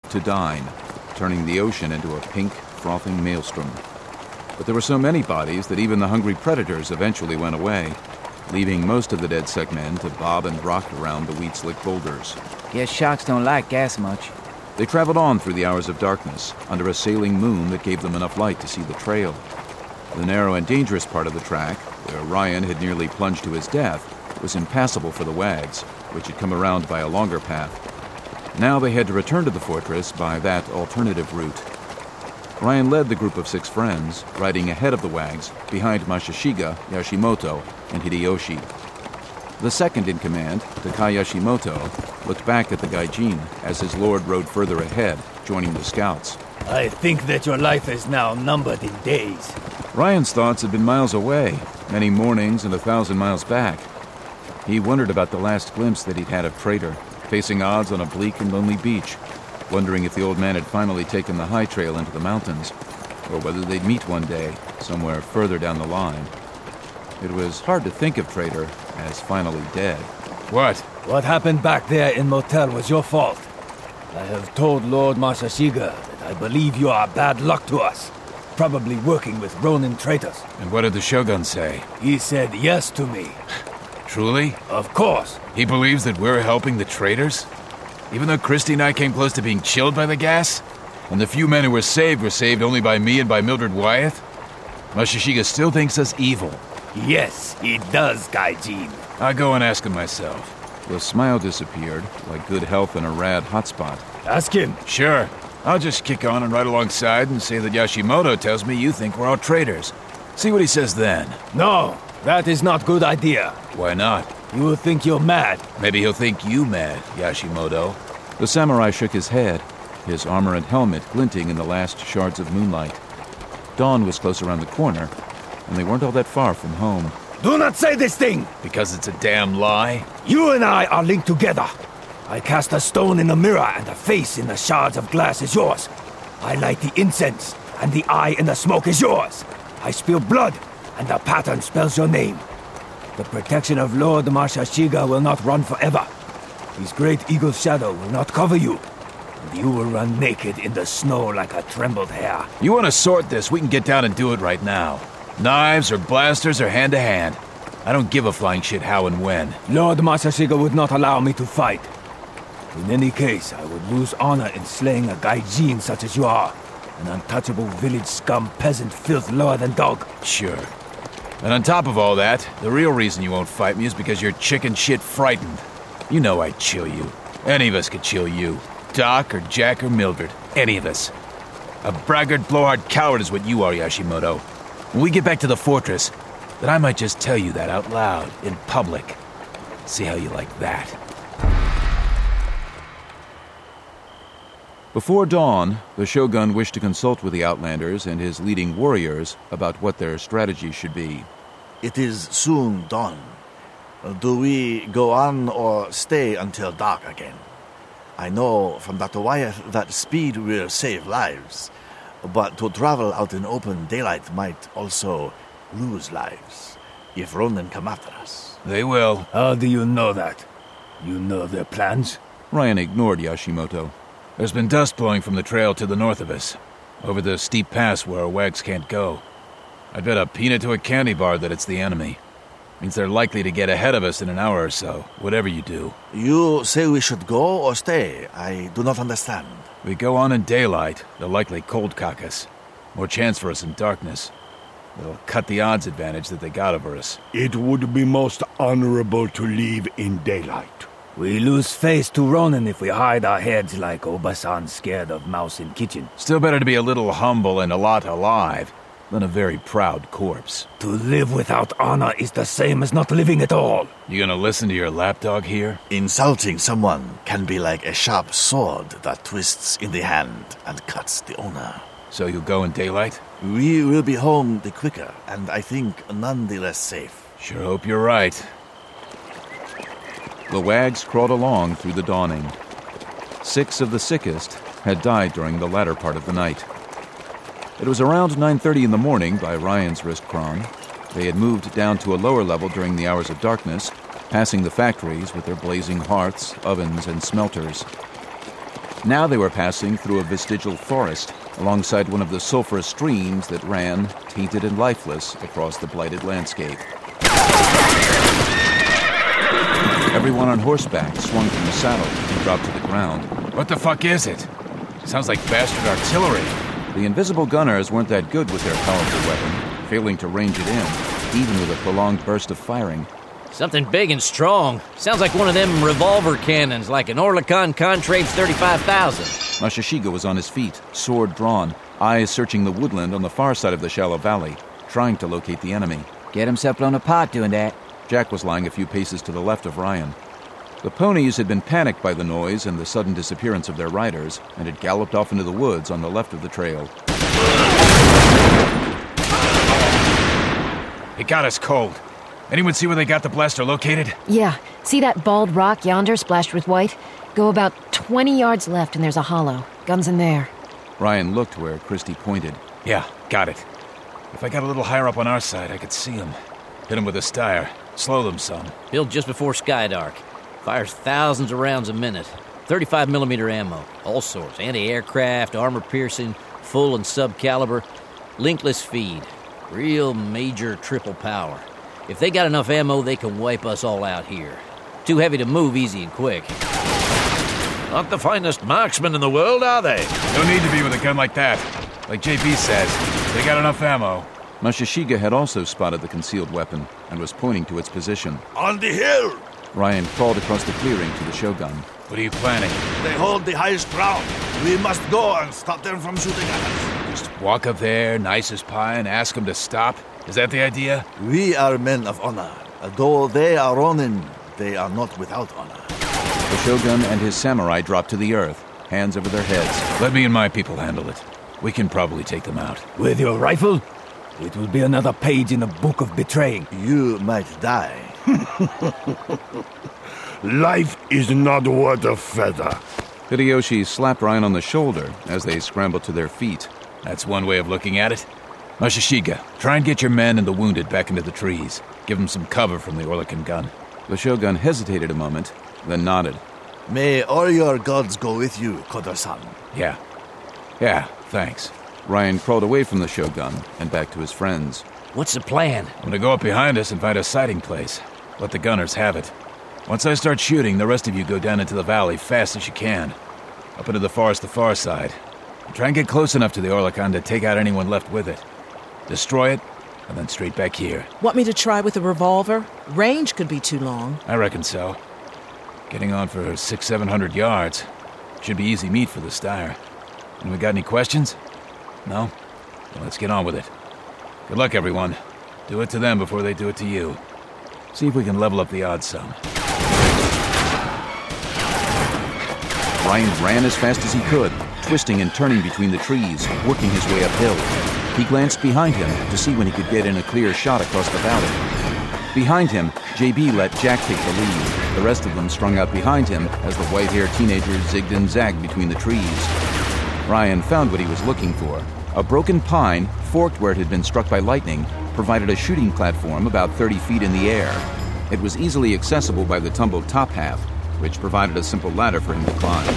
to dine, turning the ocean into a pink, frothing maelstrom. But there were so many bodies that even the hungry predators eventually went away, leaving most of the dead segmen to bob and rock around the weed-slick boulders. Guess sharks don't like gas much. They traveled on through the hours of darkness, under a sailing moon that gave them enough light to see the trail. The narrow and dangerous part of the track, where Ryan had nearly plunged to his death, was impassable for the wags, which had come around by a longer path. Now they had to return to the fortress by that alternative route. Ryan led the group of 6 friends, riding ahead of the wags, behind Masashiga, Yashimoto, and Hideyoshi. The second in command, Takai Yashimoto, looked back at the Gaijin as his lord rode further ahead, joining the scouts. I think that your life is now numbered in days. Ryan's thoughts had been miles away, many mornings and 1,000 miles back. He wondered about the last glimpse that he'd had of Trader, facing odds on a bleak and lonely beach, wondering if the old man had finally taken the high trail into the mountains, or whether they'd meet one day, somewhere further down the line. It was hard to think of Trader as finally dead. What? What happened back there in Motel was your fault. I have told Lord Masashiga that I believe you are bad luck to us, probably working with Ronin traitors. And what did the Shogun say? He said yes to me. Truly? Of course. He believes that we're helping the traitors? Even though Christy and I came close to being chilled by the gas? And the few men who were saved only by me and by Mildred Wyeth? Masashiga still thinks us evil. Yes, he does, Gaijin. I'll go and ask him myself. The smile disappeared, like good health in a rad hotspot. Ask him. Sure. I'll just kick on and ride alongside and say that Yashimoto tells me you think we're all traitors. See what he says then. No, that is not good idea. Why not? You will think you're mad. Maybe he'll think you mad, Yashimoto. The samurai shook his head, his armor and helmet glinting in the last shards of moonlight. Dawn was close around the corner, and they weren't all that far from home. Do not say this thing! Because it's a damn lie? You and I are linked together. I cast a stone in the mirror, and the face in the shards of glass is yours. I light the incense, and the eye in the smoke is yours. I spill blood, and the pattern spells your name. The protection of Lord Masashiga will not run forever. His great eagle shadow will not cover you. And you will run naked in the snow like a trembled hare. You want to sort this, we can get down and do it right now. Knives or blasters or hand-to-hand. I don't give a flying shit how and when. Lord Masashiga would not allow me to fight. In any case, I would lose honor in slaying a gaijin such as you are. An untouchable village scum peasant filth lower than dog. Sure. And on top of all that, the real reason you won't fight me is because you're chicken shit frightened. You know I'd chill you. Any of us could chill you. Doc or Jack or Mildred. Any of us. A braggart, blowhard coward is what you are, Yashimoto. When we get back to the fortress, then I might just tell you that out loud, in public. See how you like that. Before dawn, the Shogun wished to consult with the Outlanders and his leading warriors about what their strategy should be. It is soon dawn. Do we go on or stay until dark again? I know from Dr. Wyeth that speed will save lives, but to travel out in open daylight might also lose lives if Ronin come after us. They will. How do you know that? You know their plans? Ryan ignored Yashimoto. There's been dust blowing from the trail to the north of us, over the steep pass where our wags can't go. I'd bet a peanut to a candy bar that it's the enemy. Means they're likely to get ahead of us in an hour or so, whatever you do. You say we should go or stay? I do not understand. We go on in daylight, they'll likely cold cock us. More chance for us in darkness. It'll cut the odds advantage that they got over us. It would be most honorable to leave in daylight. We lose face to Ronin if we hide our heads like Obasan scared of mouse in kitchen. Still better to be a little humble and a lot alive than a very proud corpse. To live without honor is the same as not living at all. You gonna listen to your lapdog here? Insulting someone can be like a sharp sword that twists in the hand and cuts the owner. So you'll go in daylight? We will be home the quicker, and I think none the less safe. Sure hope you're right. The wags crawled along through the dawning. 6 of the sickest had died during the latter part of the night. It was around 9:30 in the morning by Ryan's wrist chron. They had moved down to a lower level during the hours of darkness, passing the factories with their blazing hearths, ovens, and smelters. Now they were passing through a vestigial forest, alongside one of the sulfurous streams that ran, tainted and lifeless, across the blighted landscape. Everyone on horseback swung from the saddle and dropped to the ground. What the fuck is it? Sounds like bastard artillery. The invisible gunners weren't that good with their powerful weapon, failing to range it in, even with a prolonged burst of firing. Something big and strong. Sounds like one of them revolver cannons, like an Oerlikon Contraves 35,000. Masashiga was on his feet, sword drawn, eyes searching the woodland on the far side of the shallow valley, trying to locate the enemy. Get himself blown apart doing that. Jack was lying a few paces to the left of Ryan. The ponies had been panicked by the noise and the sudden disappearance of their riders, and had galloped off into the woods on the left of the trail. It got us cold. Anyone see where they got the blaster located? Yeah. See that bald rock yonder splashed with white? Go about 20 yards left and there's a hollow. Guns in there. Ryan looked where Christie pointed. Yeah, got it. If I got a little higher up on our side, I could see them. Hit them with a Steyr. Slow them some. Built just before Skydark. Fires thousands of rounds a minute. 35mm ammo. All sorts. Anti-aircraft, armor-piercing, full and sub-caliber. Linkless feed. Real major triple power. If they got enough ammo, they can wipe us all out here. Too heavy to move easy and quick. Not the finest marksmen in the world, are they? No need to be with a gun like that. Like JB says, they got enough ammo. Masashiga had also spotted the concealed weapon and was pointing to its position. On the hill! Ryan crawled across the clearing to the Shogun. What are you planning? They hold the highest ground. We must go and stop them from shooting at us. Just walk up there, nice as pie, and ask them to stop? Is that the idea? We are men of honor. Though they are Ronin, they are not without honor. The Shogun and his samurai dropped to the earth, hands over their heads. Let me and my people handle it. We can probably take them out. With your rifle? It will be another page in the book of betraying. You might die. Life is not worth a feather. Hideyoshi slapped Ryan on the shoulder as they scrambled to their feet. That's one way of looking at it. Masashiga, try and get your men and the wounded back into the trees. Give them some cover from the Oerlikon gun. The Shogun hesitated a moment, then nodded. May all your gods go with you, Kodo-san. Yeah, thanks. Ryan crawled away from the Shogun and back to his friends. What's the plan? I'm gonna go up behind us and find a sighting place. Let the gunners have it. Once I start shooting, the rest of you go down into the valley fast as you can. Up into the forest the far side. Try and get close enough to the Oerlikon to take out anyone left with it. Destroy it, and then straight back here. Want me to try with a revolver? Range could be too long. I reckon so. Getting on for 600-700 yards. Should be easy meat for the Steyr. And we got any questions? No? Well, let's get on with it. Good luck, everyone. Do it to them before they do it to you. See if we can level up the odds some. Ryan ran as fast as he could, twisting and turning between the trees, working his way uphill. He glanced behind him to see when he could get in a clear shot across the valley. Behind him, JB let Jack take the lead. The rest of them strung out behind him as the white-haired teenagers zigged and zagged between the trees. Ryan found what he was looking for. A broken pine, forked where it had been struck by lightning, provided a shooting platform about 30 feet in the air. It was easily accessible by the tumbled top half, which provided a simple ladder for him to climb.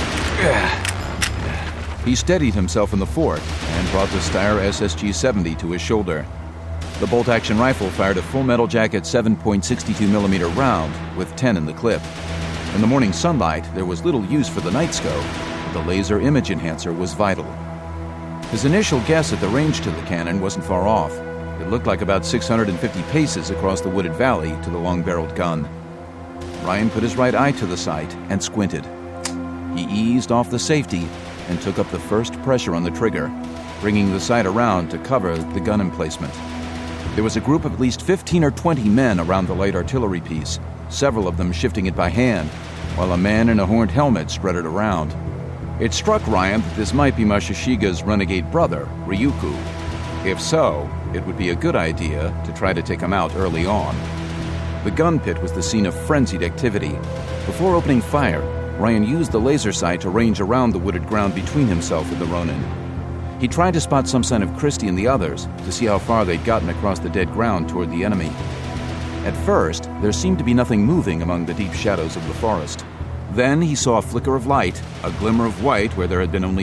He steadied himself in the fork and brought the Steyr SSG-70 to his shoulder. The bolt-action rifle fired a full metal jacket 7.62mm round with 10 in the clip. In the morning sunlight, there was little use for the night scope, but the laser image enhancer was vital. His initial guess at the range to the cannon wasn't far off. It looked like about 650 paces across the wooded valley to the long-barreled gun. Ryan put his right eye to the sight and squinted. He eased off the safety and took up the first pressure on the trigger, bringing the sight around to cover the gun emplacement. There was a group of at least 15 or 20 men around the light artillery piece, several of them shifting it by hand, while a man in a horned helmet spread it around. It struck Ryan that this might be Masashiga's renegade brother, Ryuku. If so, it would be a good idea to try to take him out early on. The gun pit was the scene of frenzied activity. Before opening fire, Ryan used the laser sight to range around the wooded ground between himself and the Ronin. He tried to spot some sign of Christie and the others to see how far they'd gotten across the dead ground toward the enemy. At first, there seemed to be nothing moving among the deep shadows of the forest. Then he saw a flicker of light, a glimmer of white where there had been only